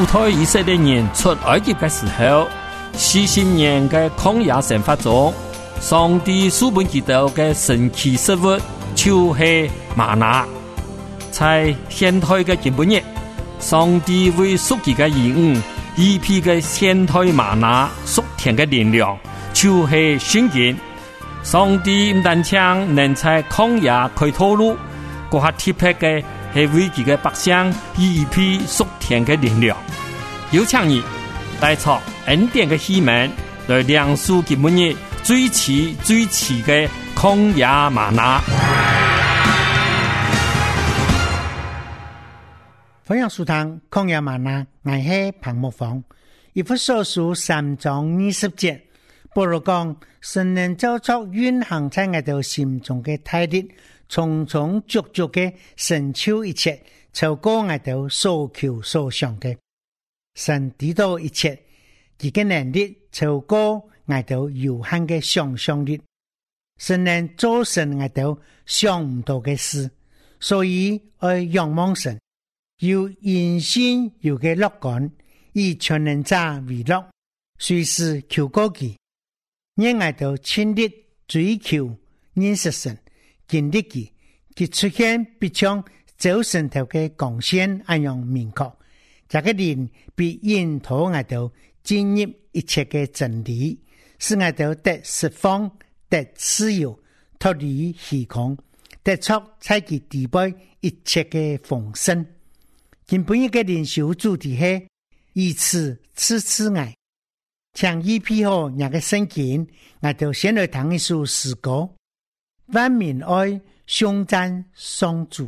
主推以色列人出埃及的时候，40年的曠野生活中，上帝赐给他們的神奇食物就是嗎哪。在現代的今日，上帝為屬佢嘅兒女預備嘅現代嗎哪屬天嘅力量，就是聖經。上帝唔單止能在曠野開道路，嗰下特別嘅係為佢嘅百姓預備屬天嘅力量。有請你帶出恩典嘅希望，來亮出今日最遲嘅曠野嗎哪。 歡迎收聽曠野嗎哪，我係彭木芳。以弗所書3章20節，保羅講神能造出運行在我哋心中嘅大力，充充足足嘅成就一切，超過我哋所求所想嘅。神知道一切，佢嘅能力超過我哋有限嘅想象力。神能做成我哋想唔到嘅事，所以要仰望神。有因信有嘅樂觀，以全能者為樂，隨時求過佢，讓我哋親力追求認識神，經歷佢出現必將走神頭嘅光線一樣明確。這個人必引導我哋進入一切嘅真理，使我哋得釋放、得自由、脫離虛空，得出在佢地位一切嘅豐盛。今本日嘅靈修主題係以此賜愛，請預備好那個聖經，我就先來聽一首詩歌，萬民愛頌讚上主。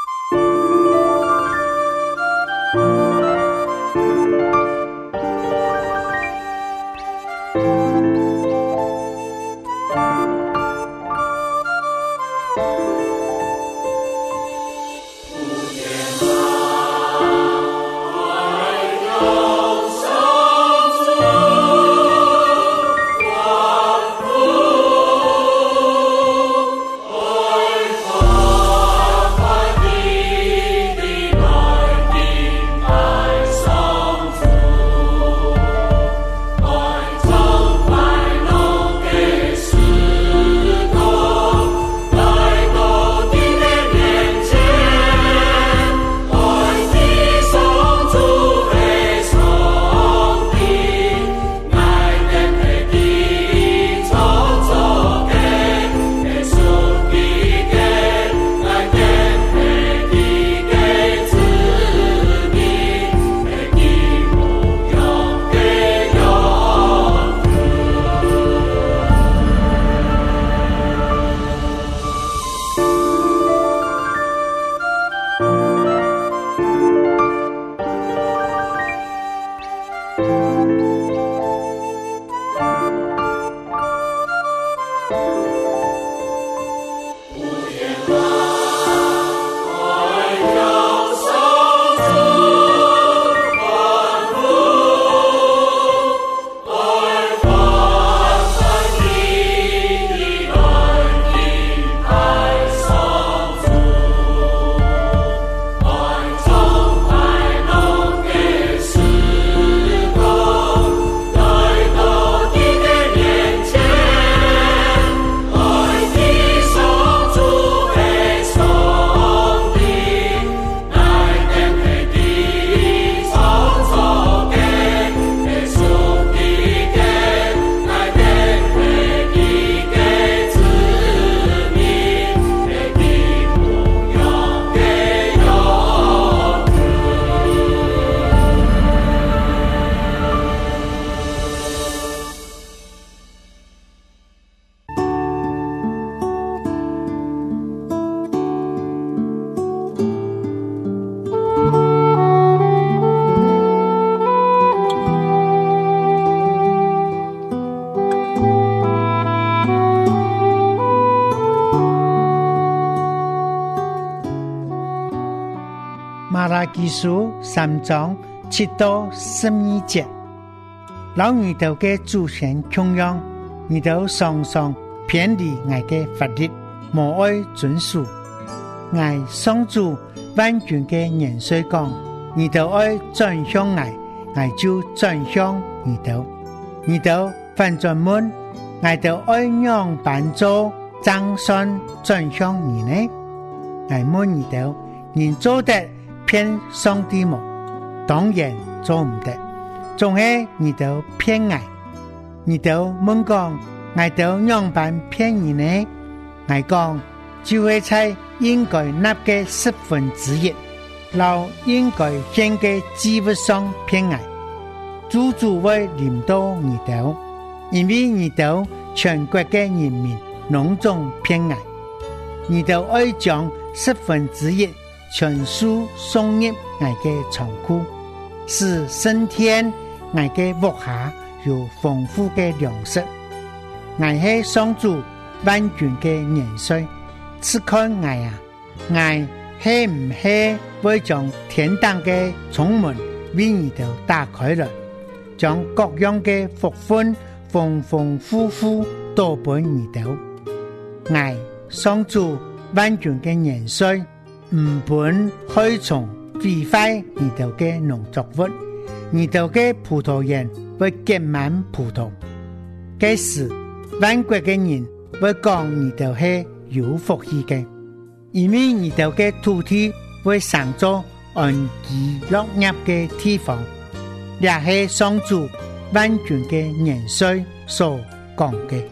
馬拉基書3章7到12節，老二頭嘅祖先窮樣，二頭常常偏離我嘅法律，無愛遵守。我上主萬軍嘅元帥講，二頭愛轉向我， 我就轉向你頭，你頭反轉問，我就愛樣扮做爭算轉向你呢？我問你頭，人做得騙上帝麼？當然做唔得，總係你頭騙我。你頭問講，我頭樣扮騙你呢？我講就會在應該納嘅1/10，留應該獻嘅祭物上騙我。主會臨到你頭，因為你頭全國嘅人民攏總騙我。你頭愛將1/10全數送入我嘅倉庫，使升天我嘅屋下有豐富嘅糧食。我係上主萬軍嘅元帥，此看我啊，我係唔係會將天堂嘅窗門為你頭打開了，將各樣嘅福分豐豐富富都俾你頭。我上主萬軍嘅元帥唔本害蟲毀壞你頭嘅農作物，你頭嘅葡萄園會結滿葡萄。這時萬國嘅人會講你頭係有福氣嘅，因為你頭嘅土地會成咗安居樂業嘅地方。這係上主萬軍嘅元帥所講嘅。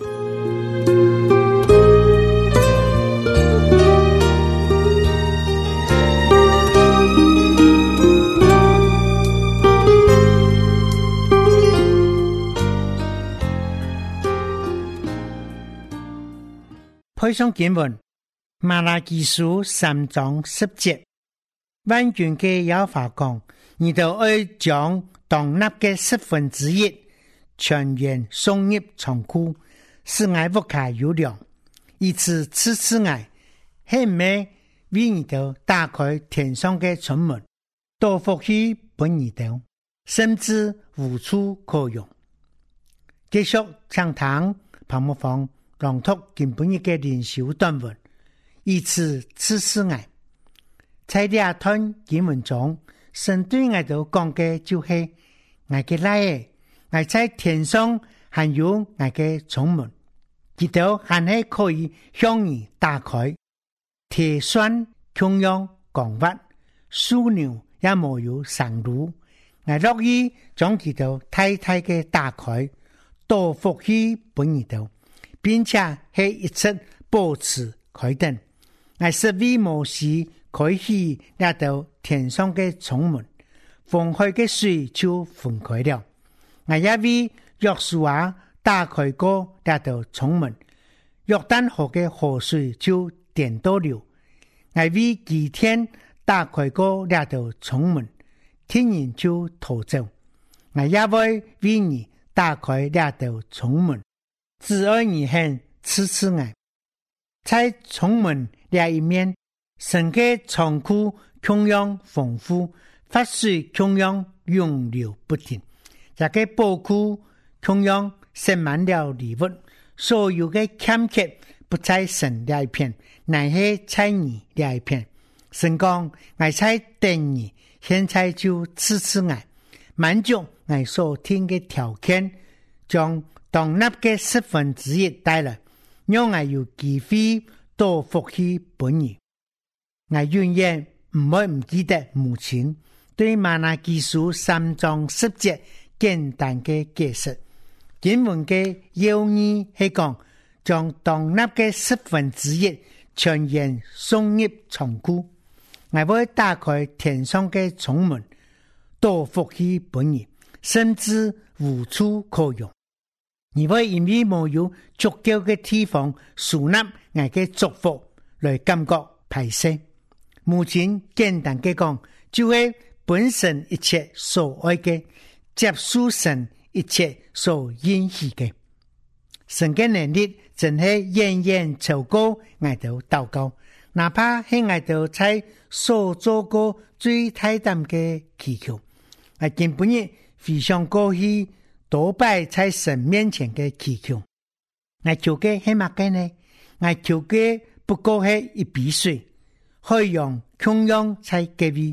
配上經文，馬拉基書3章10節，萬軍嘅耶和華講，你頭愛將當納嘅1/10全然送入倉庫，使我屋下有糧，以此賜我，係咪為你頭打開天上嘅窗門，多福氣俾你頭，甚至無處可用。繼續暢談彭木房朗讀今本日嘅靈修短文，以此賜我。在這段經文中，神對我哋講嘅就是我嘅來，我在天上還有我嘅窗門，佢都還係可以向你打開。鐵栓同樣光滑，樞紐也沒有上路。我樂意將佢都太太嘅打開，多福氣俾你哋，並且係一直保持開燈。我是為摩西開啟那道天上嘅窗門，分開嘅水就分開了。我也為約書亞打開過那道窗門，約旦河嘅河水就點到了。我為基天打開過那道窗門，天然就逃走。我也會為你打開那道窗門，只愛你很賜我。在窗門那一面，神嘅倉庫同樣豐富，發水同樣湧流不停。這個寶庫同樣盛滿了禮物，所有嘅欠缺不在神那一片，乃係在你那一片。神講，我在等你，現在就賜我，滿足我所聽嘅條件，將當納嘅1/10帶來，讓我有機會多福氣本兒。我永遠唔會唔記得母親對馬拉基書3章10節簡單嘅解釋。經文嘅要義係講，將當納嘅1/10全然送入倉庫。我會打開天上嘅窗門，多福氣本兒，甚至無處可用。你會因為沒有足夠嘅地方收納我嘅祝福，來感覺排斥。目前簡單嘅講，就係本身一切所愛嘅，接受神一切所允許嘅。神嘅能力真係遠遠超過我哋禱告，哪怕係我哋在所做過最大膽嘅祈求，我根本亦非常過去多擺在神面前嘅祈求。我求嘅係乜嘅呢？我求嘅不過係一筆水，海洋同樣在隔壁，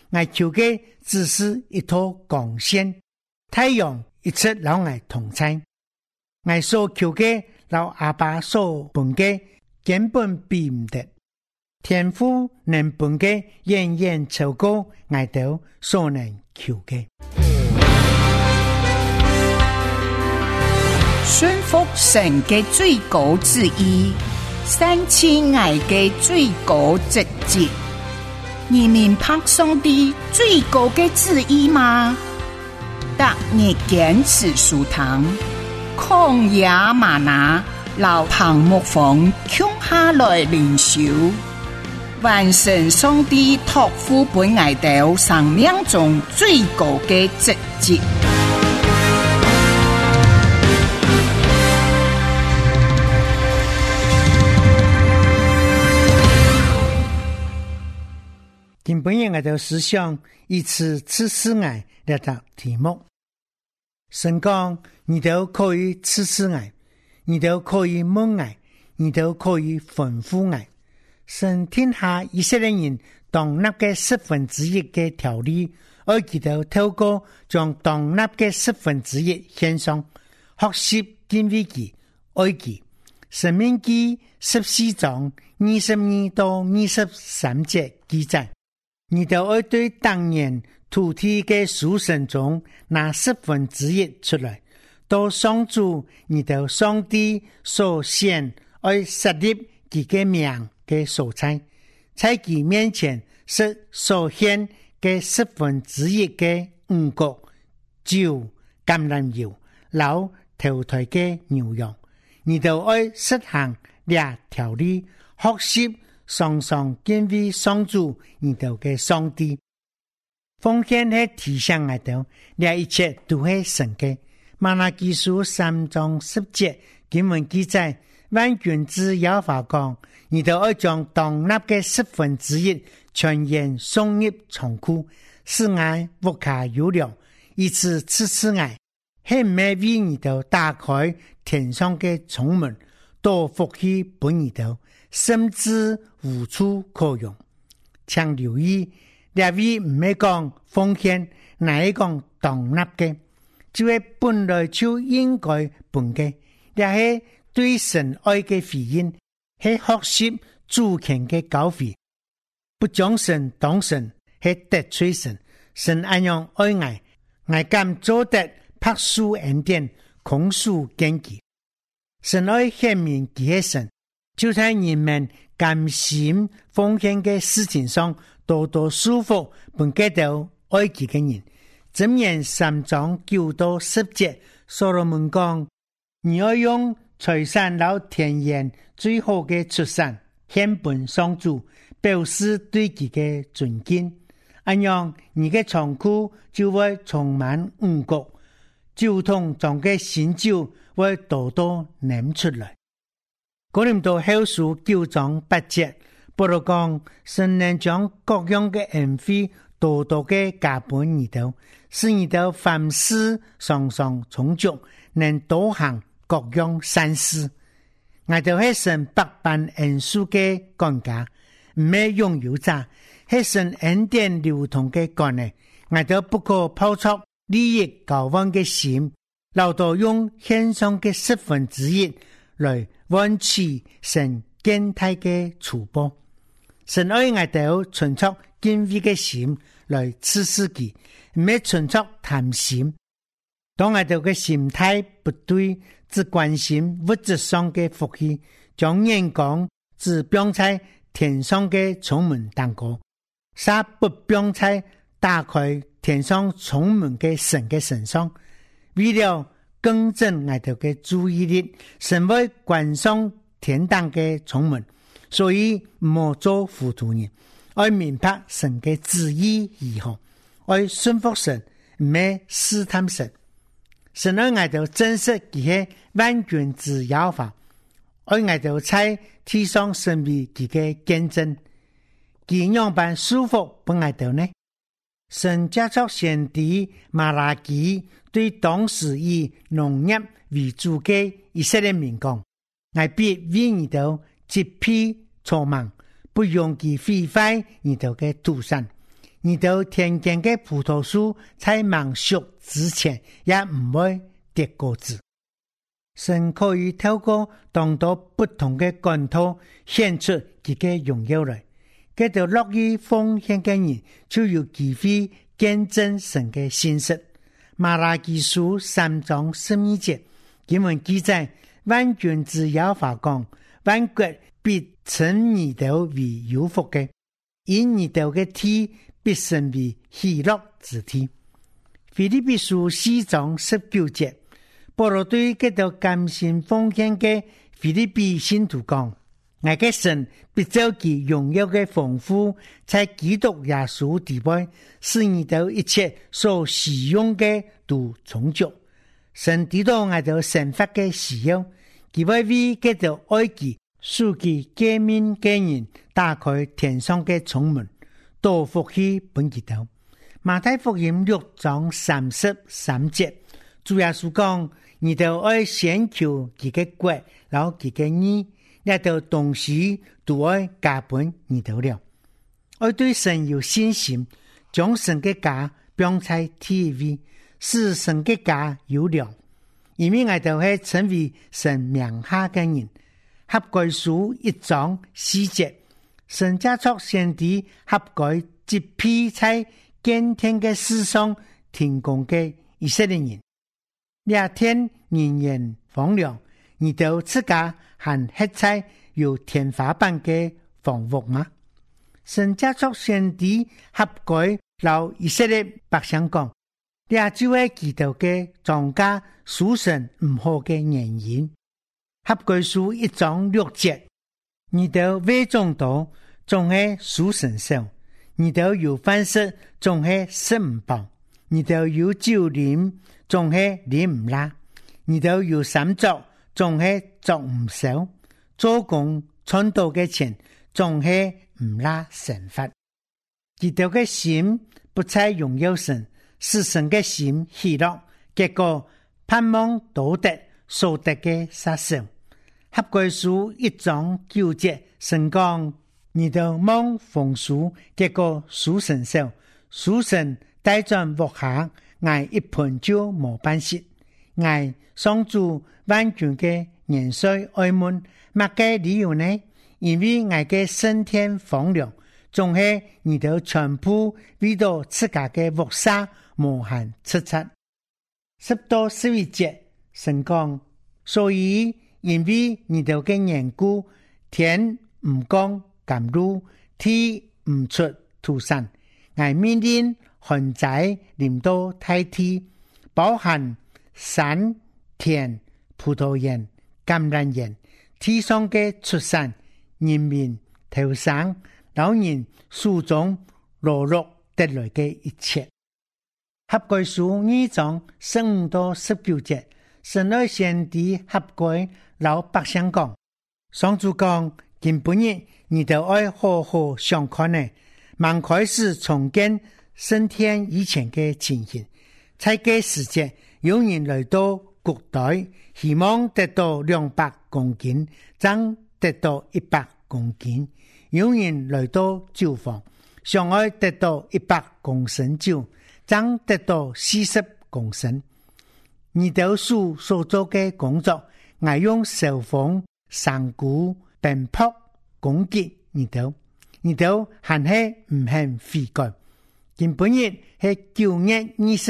我求嘅只是一套光线，太阳一直老我同在。我所求嘅老阿爸所本嘅根本比唔得，天父能本嘅遠遠超過我哋所能求嘅。 順服神嘅最高旨意，san親愛嘅最高職責，你明白上帝最高嘅旨意嗎？答你堅持屬堂，曠野嗎哪，老彭木房共下來靈修，完成上帝託付本愛道生命中最高嘅職責。 今本日我哋思想以此次世愛嚟答題目。神講，你都可以次世愛，你都可以問愛，你都可以吩咐愛。神天下以色列人當納嘅1/10嘅條例，而佢哋透過將當納嘅1/10獻上，學習敬畏佢，愛佢。申命記14章22到23節記載。你都要對當年土地嘅屬神中拿1/10出來，到上主你都上帝所選愛設立佢嘅名嘅所在，在佢面前是所獻嘅1/10嘅五穀、酒、橄欖油、老頭胎嘅牛羊，你都要實行這條例，學習常常敬畏上主你哋嘅上帝，奉獻係提醒我哋，呢一切都係神嘅。瑪拉基書3章10節經文記載，萬軍之耶和華講，你哋要將當納嘅1/10全然送入倉庫，使我無卡有量，以此次世愛，係唔係為你哋打開天上嘅窗門，多福氣俾你哋，甚至無處可用。請留意，這位唔係講奉獻，乃係講當納嘅，就係本來就應該本嘅，也係對神愛嘅回應，係學習主權嘅教誨，不將神當神，係得罪神。神安樣愛愛敢做得拍樹恩典，空樹堅記。神愛顯明佢係神，就在人們甘心奉獻嘅事情上，多多舒服，本給到愛佢嘅人。箴言3章9到10節，所羅門講：你要用財產到田園最好嘅出產，獻本上主，表示對佢嘅尊敬。安樣，你嘅倉庫就會充滿五穀，酒桶中嘅新酒會多多釀出來。哥林多後書9章8節，保羅講：神能將各樣嘅恩惠多多嘅加本你哋，使你哋凡事常常充足，能多行各樣善事。我哋係神百般恩賜嘅管家，唔係擁有者，係神恩典流通嘅干呢。我哋不可拋出利益交換嘅心，留到用獻上嘅1/10來換取神見態嘅축복。神愛我哋存出敬畏嘅心來刺刺佢，唔係存出貪心。當我哋嘅心態不對，只關心物質上嘅福氣，將眼光只放在天上嘅窗門當過，煞不放在打開天上窗門嘅神嘅身上。為了更正我哋嘅注意力，神會關上天堂嘅窗門，所以唔好做糊塗人，愛明白神嘅旨意如何，愛順服神，唔係試探神。神愛我哋真實佢係萬軍之耶和華，愛我哋在天上成為佢嘅見證，佢樣般舒服不愛哋呢？神借着先知馬拉基對當時以農業為主嘅以色列民講：我必為你哋植被草莽，不容其毀壞你哋嘅土產。 你到田間嘅葡萄樹在萌熟之前也唔會結果子。神可以透過當多不同嘅管道顯出佢嘅榮耀來，佢就樂意奉獻嘅人就有機會見證神嘅信實。馬拉基書3章12節經文記載，萬軍之耶和華講，萬國必稱你哋為有福嘅，因你哋嘅地必成為喜樂之地。腓立比書4章19節，保羅對這條甘心奉獻嘅腓立比信徒講，我嘅神必照其榮耀嘅豐富，在基督耶穌地位，使你哋一切所使用嘅都充足。神知道我哋生活嘅需要，佢會為這條愛己屬其誡命嘅人打開天上嘅窗門，多福氣本基督。馬太福音6章33節，主耶穌講，你哋愛先求佢嘅國，然後佢嘅義，呢條東西都愛加本你哋了。愛對神有信心，將神嘅家放在地位，使神嘅家有量。因為我哋係成為神名下嘅人。合該書1章4節，神家作先知合該一批在見天嘅世上停工嘅以色列人。那天人言荒涼，你哋自家還吃在有天花板嘅房屋嗎？神家作先知合該老以色列百姓講，那就係基督嘅莊稼屬神唔好嘅原因。合該書1章6節，你哋為眾多，總係屬神少；你哋有飯食，總係食唔飽；你哋有酒飲，總係飲唔辣；你哋有衫着，總係着唔少；做工賺到嘅錢，總係唔拉神法。基督嘅心不再榮耀神，使神嘅心喜樂，結果盼望多得所得嘅殺手。合該書1章9節，神講，你哋望豐收，結果屬神少，屬神帶轉鑊下，挨一盆就冇辦事，挨上主萬軍嘅年歲愛悶，乜嘅理由呢？因為挨嘅升天荒涼，仲係你哋全部為到自家嘅鑊沙無限出出。10到11節，神講，所以因為你哋嘅緣故，天唔降甘露，地唔出土產，我命令旱災臨到大地，包含山田、葡萄園、橄欖園，地上嘅出產，人民頭生、老人書中裸露得來嘅一切。合該書2章15到19節，神愛先知合該老百姓講，上主講，今本日你哋愛好好想看呢，忙開始重建升天以前嘅情形。在這時節，有人來到谷袋，希望得到200公斤，爭得到100公斤；有人來到酒坊，想要得到100公升酒，爭得到40公升。你哋所做嘅工作，我用手風、山谷、鞭炮攻擊你哋還係唔肯悔改。今本日係9月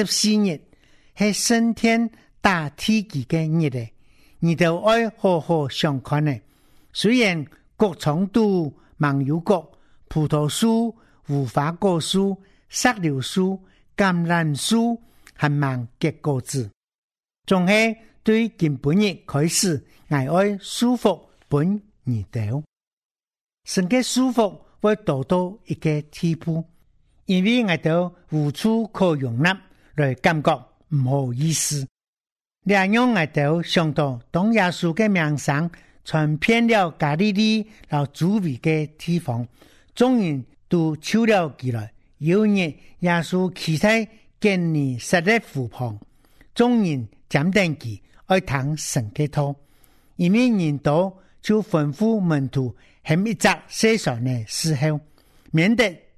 24日，係升天大天記嘅日嚟，你哋愛好好想看呢。雖然各廠都芒有角、葡萄樹、無花果樹、石榴樹、橄欖樹還芒結果子，仲係對今本日開始，我愛舒服本你哋。神嘅舒服會達到一個地步，因為我哋無處可容納，來感覺唔好意思。這樣我哋想到當耶穌嘅名聲傳遍了加利利和周圍嘅地方，眾人都求了起來。有日耶穌企在堅尼撒勒湖旁，眾人站定佢愛聽神嘅道，因為人多就吩咐門徒喺一隻西上嘅時候，免得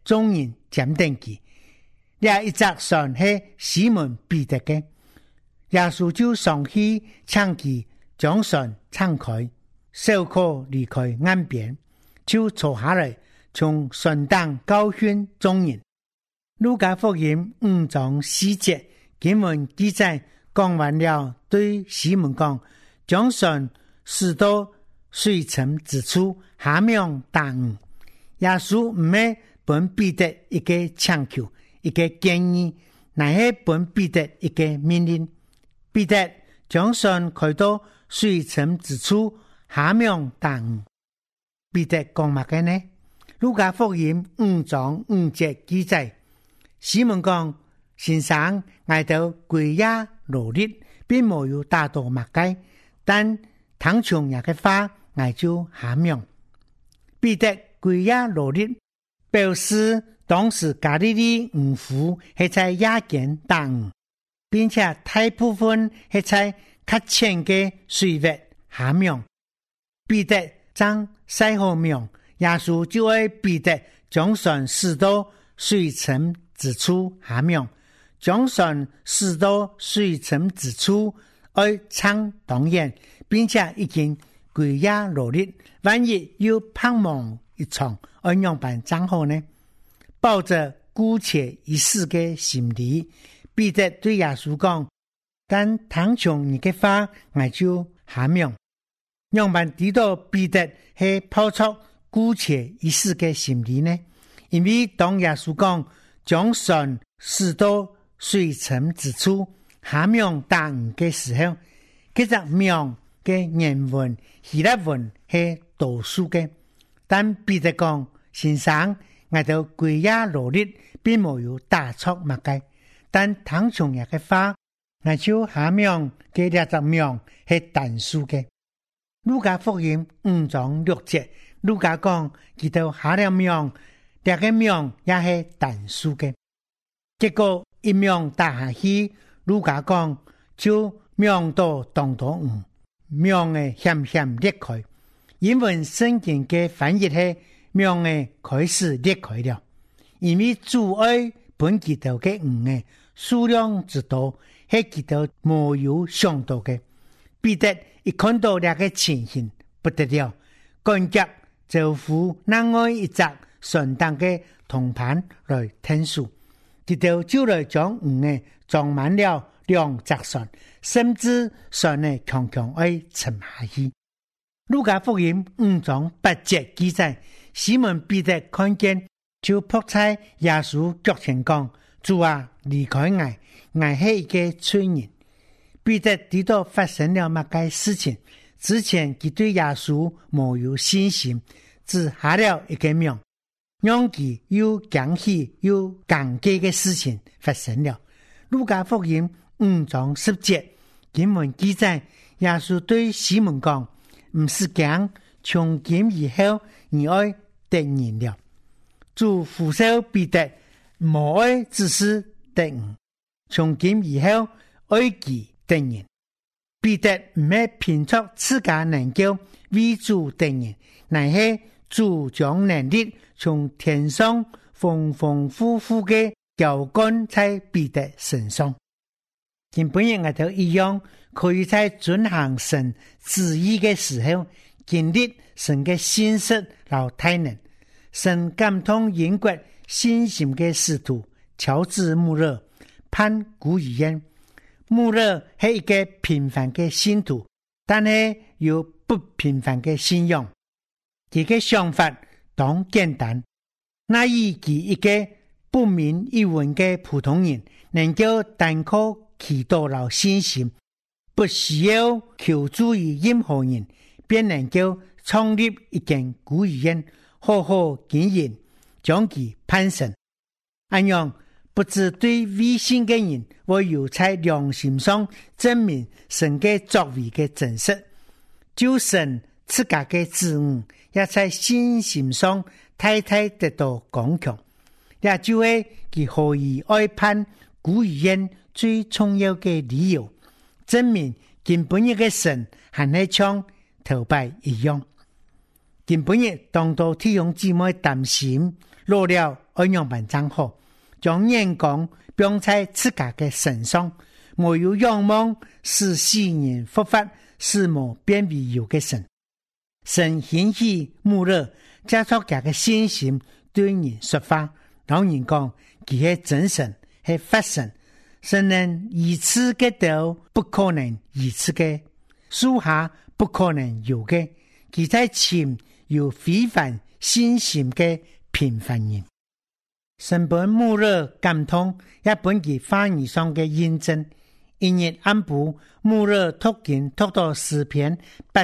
眾人檢定佢。這一隻船係西門彼得嘅，耶穌就上去請佢將船敞開，小可離開岸邊，就坐下來從船上教訓眾人。路加福音5章4節經文記載，講完了對西門講，將船駛到水深之處，下命打魚。耶穌唔係本彼得一個請求，一個建議，乃係本彼得一個命令。彼得將船開到水深之處，下命打魚。彼得講乜嘅呢？路加福音5章5節記載，西門講，先生，我到規夜勞力，並沒有打到麥雞，但聽從人嘅話，我就下命。彼得規夜勞力，表示當時加利利漁夫係在夜間打魚，並且大部分係在較淺嘅水域下命。彼得將曬好命，耶穌就為彼得將船駛到水深之處下命，將船駛到水深之處，愛撐當然，並且已經規夜勞力，萬一有盼望一場，愛樣辦怎好呢？抱着姑且一試嘅心理，彼得對耶穌講，但聽從你嘅話，我就下命。樣辦知道彼得係抱出姑且一試嘅心理呢？因為當耶穌講將船駛到水深之處，下命打魚嘅時候，其實命嘅原文希臘文係倒數嘅，但彼得講，先生，我到規夜勞力，並沒有打錯麥雞，但聽從人嘅話，我就下命嘅兩隻命係單數嘅。路加福音5章6節，路加講，佢到下了命，兩個命也係單數嘅。結果一命打下去，路加講就命到當到魚，命嘅險險裂開。英文聖經嘅翻譯係命嘅開始裂開了，因為主愛本基督嘅魚嘅數量之多，係基督沒有想到嘅。彼得一看到這個情形不得了，趕急就付另外一隻船上嘅同伴來聽數，基督就來將魚嘅裝滿了2隻船，甚至船嘅強強愛沉下去。路加福音5章8節記載，西門彼得看見，就撲在耶穌腳前講，主啊，離開我係一個罪人。彼得知道發生了乜嘅事情，之前佢對耶穌沒有信心，只下了一個命，讓佢有驚喜有尷尬嘅事情發生了。路加福音5章10節經文記載，耶穌對西門講，唔是講從今以後你愛得人了，主呼召彼得唔愛只是得人，從今以後愛己得人。彼得唔係憑着自家能夠為主得人，乃係主將能力從天上豐豐富富嘅澆灌在彼得身上。今本日我都一樣，可以在遵行神旨意嘅時候，經歷神嘅信實和大能。神感動英國信心嘅使徒喬治穆勒，潘古語言。穆勒係一個平凡嘅信徒，但係有不平凡嘅信仰。佢嘅想法當簡單，那以佢一個不明一文嘅普通人，能夠單靠祈禱和信心，不需要求助於任何人，便能夠創立一間孤兒院，好好經營，將其攀升。安樣不只對未信嘅人，我有在良心上證明神嘅作為嘅真實，就神自家嘅子女也在信心上太太得到剛強，也就係佢何以愛攀孤兒院最重要嘅理由，證明根本一個神還係像頭擺一樣。根本日當到弟兄姊妹擔心落了安樣辦真好，將眼光放在自家嘅身上，沒有仰望使世人復活，使無變為有嘅神。神興起穆勒，加速佢嘅信心對人說話，老人講佢係真神，係發神。神能一次嘅到不可能一次嘅，屬下不可能有嘅，佢在前有非凡信心嘅平凡人。神本穆勒感通，也本佢話語上嘅印證。一日暗晡，穆勒讀經讀到詩篇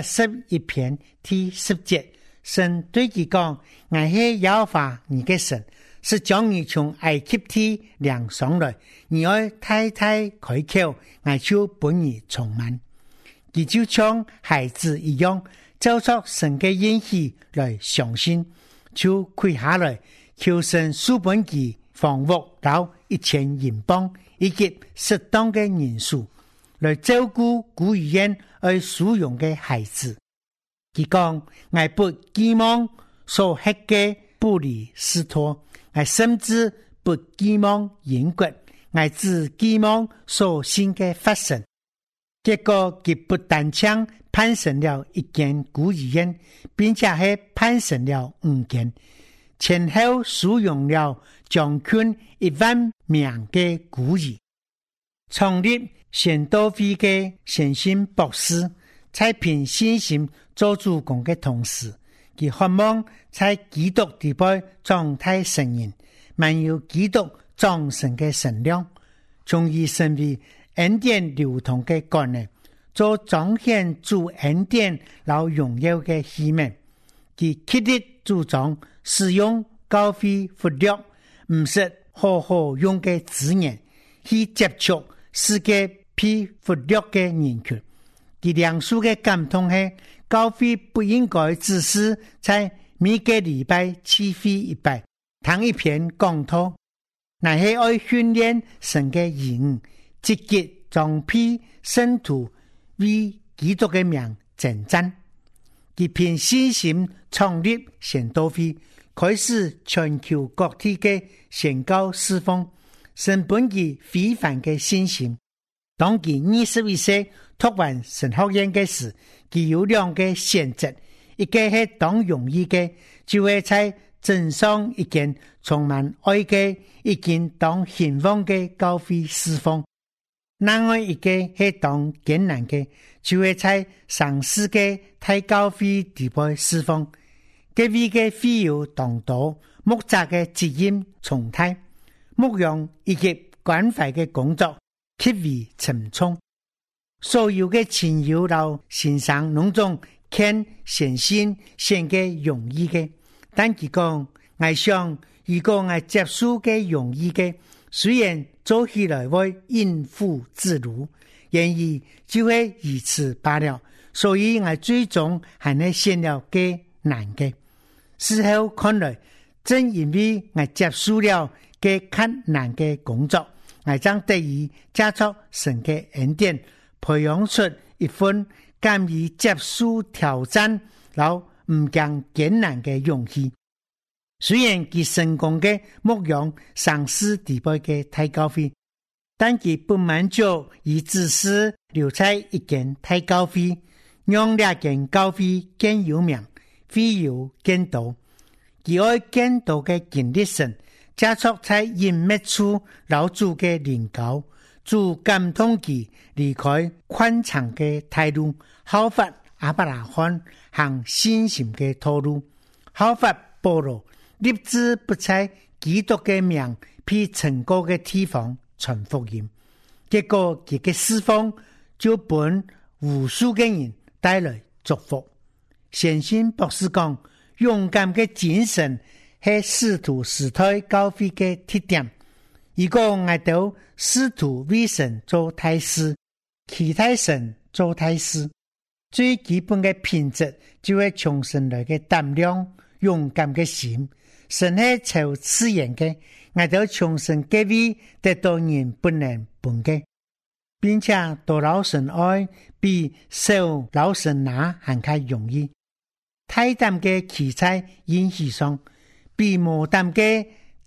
81篇第10節，神對佢講：我係耶和華你嘅神，是將你從埃及地領上來，你要太太開口，我就本你充滿。佢就像孩子一樣，照着神嘅應許來相信，就跪下來求神賜本佢房屋到1000英鎊，以及適當嘅人數來照顧孤兒院而使用嘅孩子。佢講：我不寄望所吃嘅布里斯托，我甚至不寄望英國，我只寄望所信嘅發神。結果佢不但將攀成了1間孤兒院，並且係攀成了5間，前後使用了將近10000名嘅孤兒。創立宣道會嘅信心博士，在憑信心做主公嘅同時，佢渴望在基督地位狀態成人，滿有基督長成嘅神量，從而成為恩典流通嘅幹呢，做彰顯主恩典老榮耀嘅器皿。佢竭力主張使用教會福利，唔是好好用嘅資源去接觸世界批福利嘅人群。佢兩數嘅感通係，教會不應該只是在每個禮拜聚會一拜，聽一篇講道，乃係愛訓練神嘅人，積極裝批聖徒為基督嘅名征戰。佢憑信心創立宣道會，開始全球各地嘅宣教侍奉，神本佢非凡嘅信心。當佢21歲讀完神學院嘅時，佢有兩個選擇，一個係當容易嘅，就會在鎮上一間充滿愛嘅，一間當興旺嘅教會侍奉；另外一個係當艱難嘅，就會在上市嘅大教會地位侍奉。各位嘅會友當多，牧者嘅責任重大，牧養以及關懷嘅工作極為沉重。所有嘅親友到先生攏總看先先顯嘅容易嘅，但佢講我想如果我接受嘅容易嘅，雖然做起來會應付自如，然而就會如此罷了。所以我最終還係選了嘅難嘅。事後看來，正因為我接受了嘅困難嘅工作，我將得以加速神嘅恩典，培養出一份甘於接受挑戰，然後唔驚艱難嘅勇氣。雖然佢成功嘅牧養上市地位嘅大教會，但佢不滿足而只是留在一間大教會，讓兩間教會更有名，會有更多。佢愛更多嘅經歷神，加速在隱秘處老主嘅靈高，主感動佢離開寬敞嘅態度，效法亞伯拉罕行信心嘅道路，效法保羅立志不在基督嘅名被成功嘅地方傳福音。結果佢嘅釋放就本無數嘅人帶來祝福。先信博士講，勇敢嘅精神係使徒時代教會嘅特點。如果我到使徒為神做大事，其他神做大事，最基本嘅品質就係從神來嘅膽量、勇敢嘅心。神係超自然嘅，我到從神嘅位得到人不能分嘅，並且多勞神愛比受勞神拿還較容易。太淡嘅期待演戲上，比無淡嘅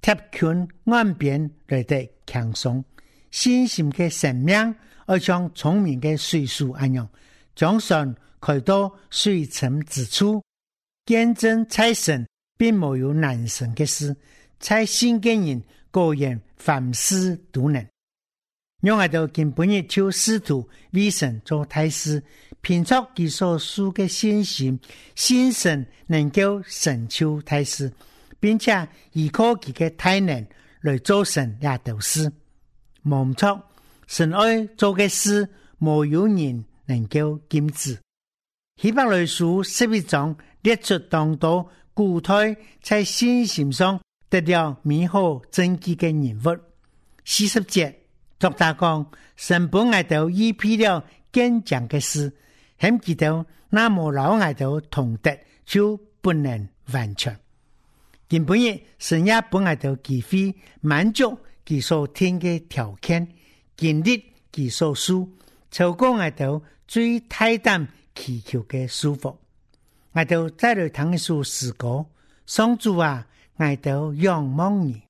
貼近岸邊來得輕鬆，信心嘅生命，而像聰明嘅水樹一樣，將船開到水深之處，見證在神並沒有難成嘅事，在信嘅人果然凡事都能。讓我哋今本日就試圖為神做大事，憑着佢所屬嘅信心，信神能夠成就大事，並且依靠佢嘅大能來做神也都事。冇錯，神愛做嘅事，沒有人能夠禁止。希伯來書11章列出當多古代在信心上得了美好真基嘅人物。40節作大講，神本愛到預備了堅強嘅事，很記得那麼老愛到同德就不能完全。今本日神也本愛到機會滿足其所聽嘅條件，建立其所屬，超過愛到最大膽祈求嘅舒服。愛到再來聽一首詩歌，上主啊，愛到仰望你。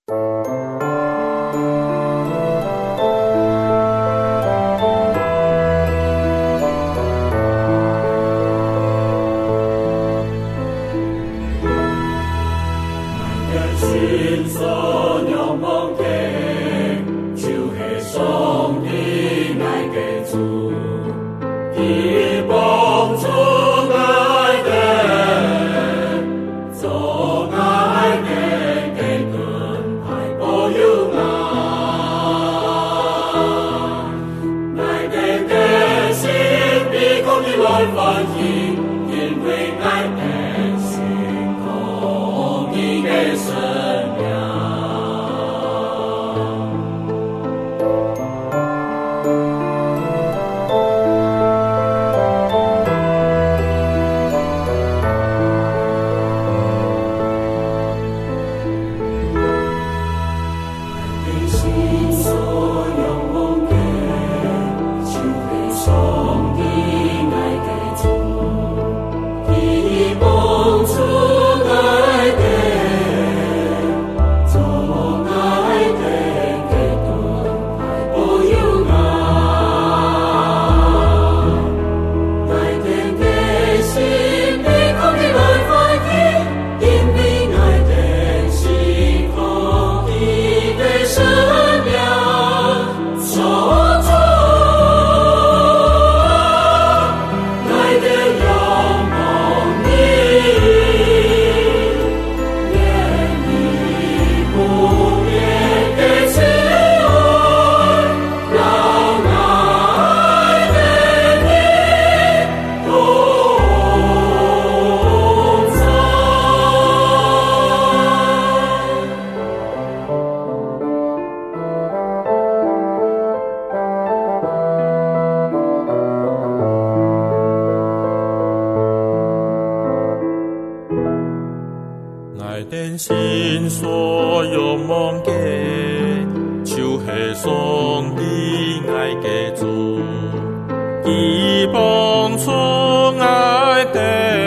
心所有望嘅，就是上帝愛嘅主，伊幫助愛的，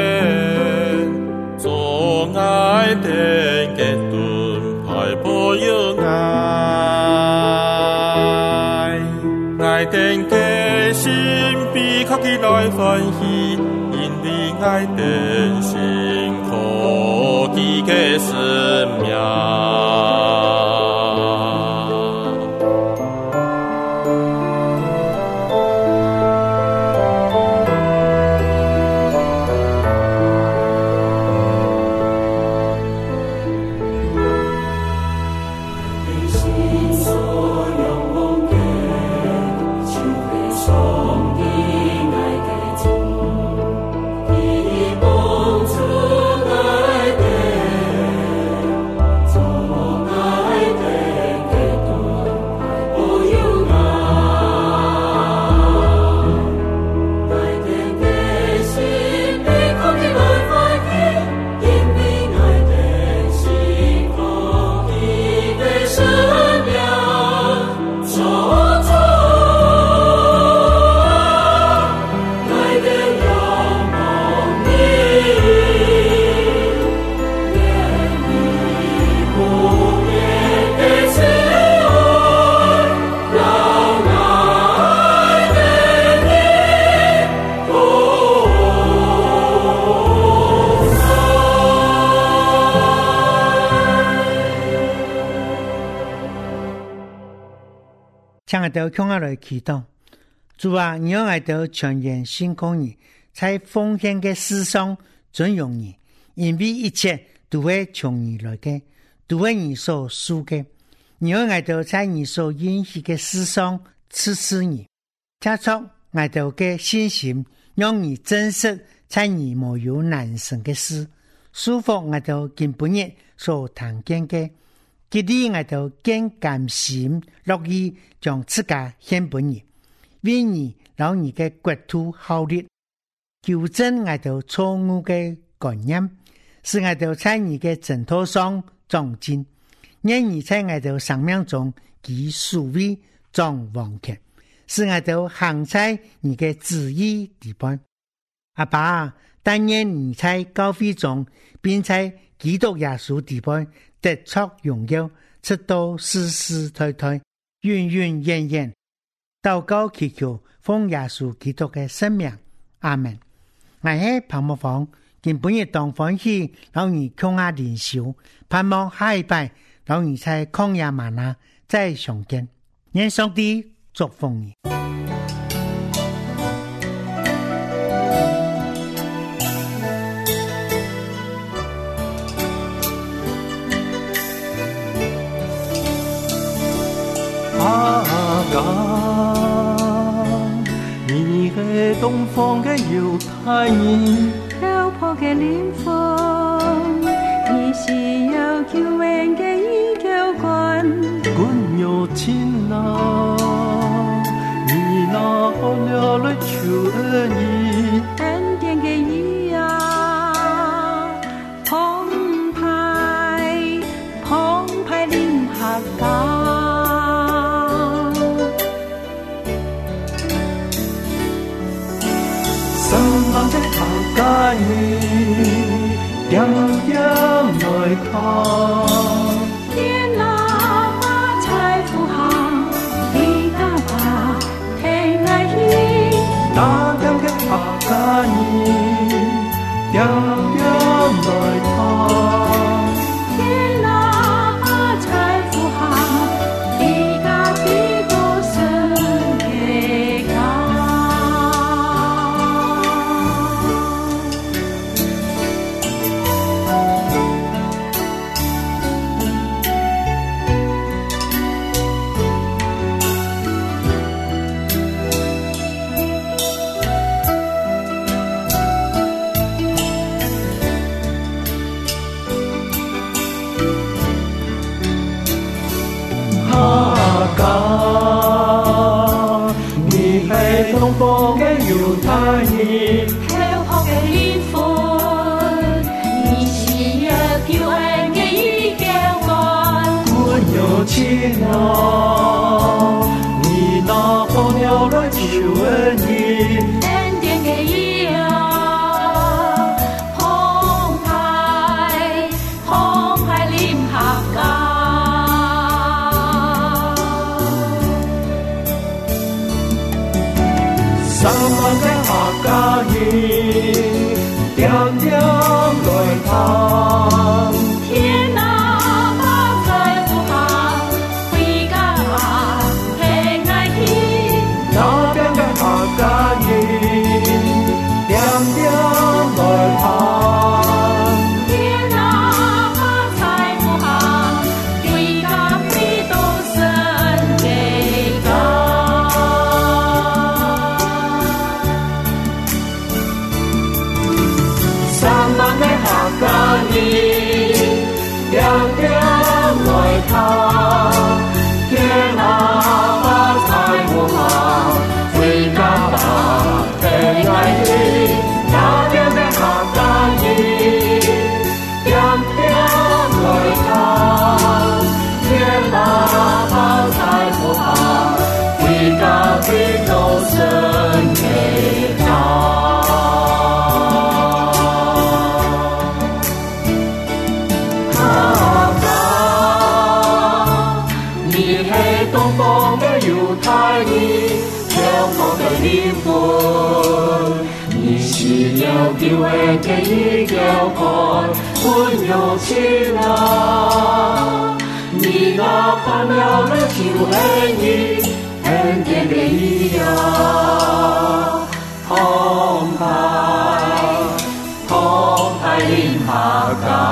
做愛的嘅盾牌保佑愛，愛的嘅心比靠佢來歡喜，因為愛的心可記嘅生命。 做請我哋向下來祈禱。主啊，你讓我哋全然信靠你，在奉獻嘅事上尊榮你，因為一切都會從你來嘅，都係你所屬嘅。你讓我哋在你所允許嘅事上支持你，加速我哋嘅信心，讓你真實在你沒有難成嘅事，舒服我哋今本日所談見嘅，激勵我哋更甘心樂意將自家獻本日，為你讓你嘅國土效力，糾正我哋錯誤嘅觀念，使我哋在你嘅正途上長進，讓你在我哋生命中以屬位掌王權，使我哋行在你嘅旨意地盤。阿爸，但願你在教會中，並在基督耶穌地盤得出榮耀，直到世世代代，永永遠遠。禱告祈求奉耶穌基督嘅聖名，阿門。我係彭木芳，今本日當歡喜，讓你共下靈修，盼望下一拜，讓你在曠野嗎哪再相見。願上帝祝福你。 你係東方嘅猶太人， 漂泊嘅靈魂，你是有救恩嘅依靠君， 君有情啊，你拿了來求恩義， 恩典嘅義啊，澎湃臨合港。 家你點點來看， 天哪把財富行，你大把聽愛意， 那點嘅客家你點點來看， 天哪把財富行，你家的都是嘅家。 東方嘅猶太人， 漂泊嘅靈魂，你是有救恩嘅依靠君， 君有情啊，你拿好了來求恩義， 恩典嘅義啊，澎湃臨合港。 三萬嘅客家人，點點來看， 天哪把財富行，回家聽愛意， 那邊嘅客家人，點點來看， 天哪把財富行，回家必都神嘅家。 家人點點來看，天哪把財富行，回家吧聽愛意，那邊嘅客家人點點來看，天哪把財富行，回家必都神嘅家。猶太人，漂泊嘅靈魂，你是有救恩嘅依靠君，君有情啊，你拿好了來求恩義， 殿里呀，澎湃澎湃临下